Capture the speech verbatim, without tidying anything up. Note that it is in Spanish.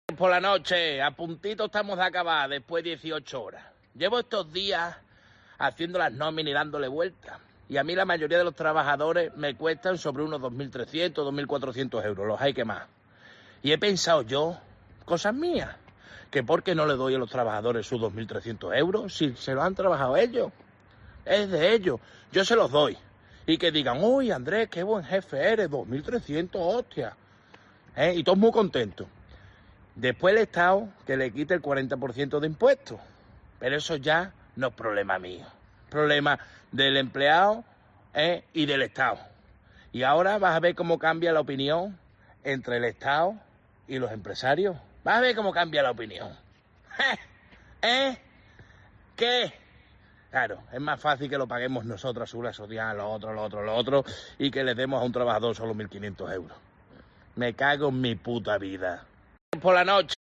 Por la noche, a puntito estamos de acabar, después de dieciocho horas. Llevo estos días haciendo las nóminas y dándole vueltas. Y a mí la mayoría de los trabajadores me cuestan sobre unos dos mil trescientos, dos mil cuatrocientos euros, los hay que más. Y he pensado yo, cosas mías, que por qué no le doy a los trabajadores sus dos mil trescientos euros si se los han trabajado ellos. Es de ellos, yo se los doy. Y que digan, uy Andrés, qué buen jefe eres, dos mil trescientos, hostia. ¿Eh? Y todos muy contentos. Después el Estado que le quite el cuarenta por ciento de impuestos. Pero eso ya no es problema mío. Problema del empleado ¿eh? y del Estado. Y ahora vas a ver cómo cambia la opinión entre el Estado y los empresarios. Vas a ver cómo cambia la opinión. ¿Eh? ¿Qué? Claro, es más fácil que lo paguemos nosotros, Seguridad Social, lo otro, lo otro, lo otro, y que le demos a un trabajador solo mil quinientos euros. Me cago en mi puta vida. Por la noche.